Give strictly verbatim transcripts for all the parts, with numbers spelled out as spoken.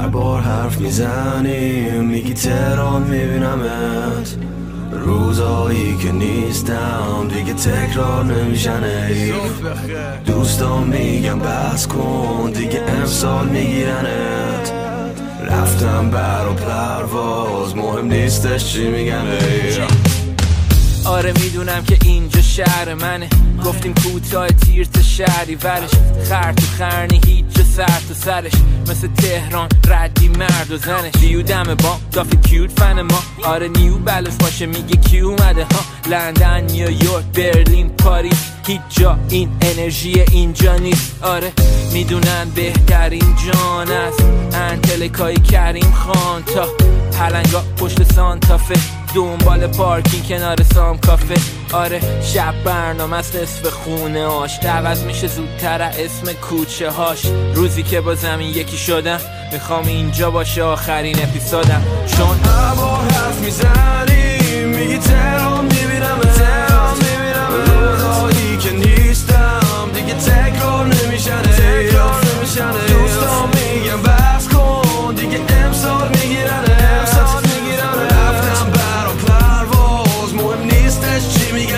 هر بار حرف میزنیم میگی تهران میبینمت، روزایی که نیستم دیگه تکرار نمیشن حیف. دوستان میگم بس کن دیگه امسال میگیرنت، رفتم بر و پرواز مهم نیستش چی میگن حیف. آره میدونم که اینجا شهر منه، گفتیم کوتاه تیر تا شهری ورش، خر تو خرنی هیچ جا سر تو سرش، مثل تهران ردی مرد و زنش. دیو دم با دافی کیوت فن ما، آره نیو بلوش باشه میگه کی اومده ها. لندن، نیویورک، برلین، پاریس، هیچ جا این انرژی اینجا نیست. آره میدونن بهترین جان است انتلکای کریم خان تا پلنگا پشت سانتافه، دنبال پارکینگ کنار سام کافه. آره شب برنامه است نصف خونه هاش، عوض میشه زودتر اسم کوچه هاش. روزی که با زمین یکی شدم میخوام اینجا باشه آخرین اپیزودم، چون هر بار حرف میزنی میگی تهران میبینم، تهران میبینم، روزایی که نیستم دیگه تکرار نمیشن، تکرار نمیشن. دوستان میگم بس کن دیگه امسال میگیرن، امسال میگیرن. رفتم بر و پرواز مهم نیستش چی میگن.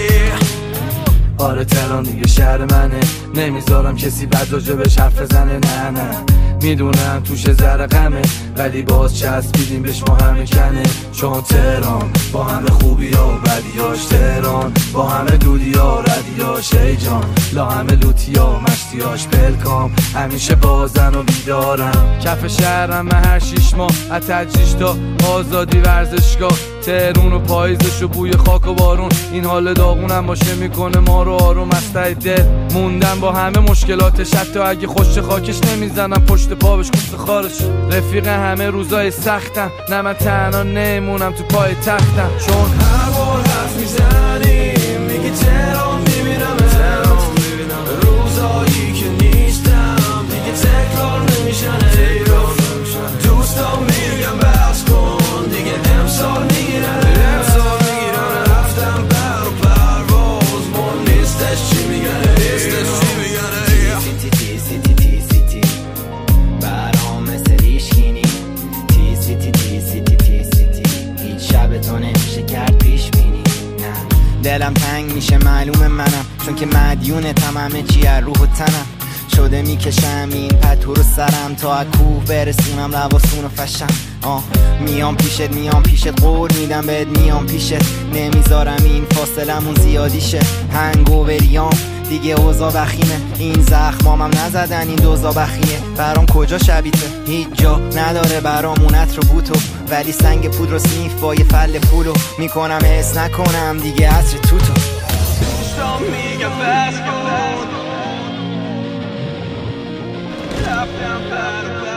آره تهران دیگه شهر منه، نمیذارم کسی بد راجبش حرف بزنه. نه نه میدونم توش ذره غمه، ولی باز چسبیدیم بهش ما همه کنه. چون تهران با همه خوبی ها و بدیاش، تهران با همه دودی ها ردیاش، ای جان لا همه لوتی ها مشتیاش. پلکام همیشه بازن و بیدارم، کف شهرم من هر شیش ماه از تجریش تا آزادی ورزشگاه. تهرون و پاییزش و بوی خاک و بارون، این حال داغونم باشه میکنه ما رو آروم. از ته دل موندم با همه مشکلاتش، حتی اگه خوش خاکش نمیزنم پشت پا بهش کوس خارش. رفیق همه روزای سختم، نه من تنها نمونم تو پای تختم. چون هر بار حرف میزنی میگی تهران میبینم، تهران میبینم، روزایی که نیستم دیگه تکرار نمیشن، تکرار نمیشن. دوستان میگم بس کن دیگه امسال میگیرن، امسال میگیرن. رفتم بر و پرواز مهم نیستش چی میگن، نیستش چی میگن. تی تی تی تی تی برام مثل ریشگینی، تی سی تی تی سی تی تی سی تی هیچ شب تو نمیشه کرد پیش بینی. نه دلم تنگ میشه معلوم منم، چون که مدیون تمامه چی از روح و تنم. شده میکشم این پتو رو سرم تا از کوه برسونم لباسون و فشم. آه میام پیشت میام پیشت قول میدم بهت میام پیشت، نمیذارم این فاصلمون زیادی شه. هنگووریام دیگه اوضاع بخیمه، این زخمامم نزدن این دوزا بخیه. برام کجا شبیته هیچ جا نداره برامونت رو بوتو، ولی سنگ پود رو سنیف با یه فل پولو میکنم حس نکنم دیگه عصر توتو. دوستان میگم بس کن رفتم بر و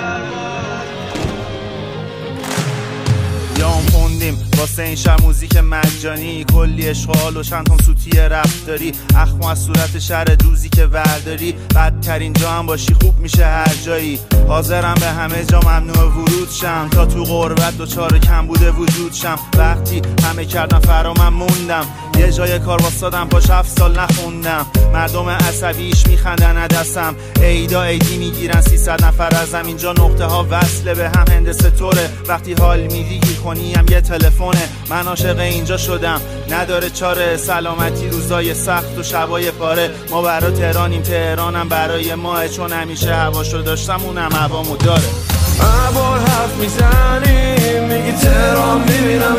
یام خوندیم واسه این شب موزیک مجانی، کلی اشغال و چند تام سوتی رفتاری. اخم از صورت شهر روزی که ورداری، بدترین جا هم باشی خوب میشه هر جایی. حاضرم به همه جا ممنوع ورود شم، تا تو غربت دوچار کم بوده وجود شم. وقتی همه کردم فرا من موندم، یه جای کار واسادم باش هفت سال نخوندم. مردم عصبیش میخندن عدسم، ایدا ایدی میگیرن سیصد نفر ازم. اینجا نقطه ها وصله به هم هندسه طوره، وقتی حال میدی گیر کنی هم یه تلفونه. من عاشق اینجا شدم نداره چاره، سلامتی روزای سخت و شبای پاره. ما برا تهرانیم تهرانم برای ماه، چون همیشه هواشو داشتم اونم هوامو داره. هر بار حرف میزنی میگی تهران میبینم،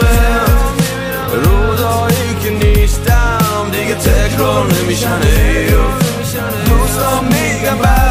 روزایی که نیستم دیگه تکرار نمیشن. دوستان میگم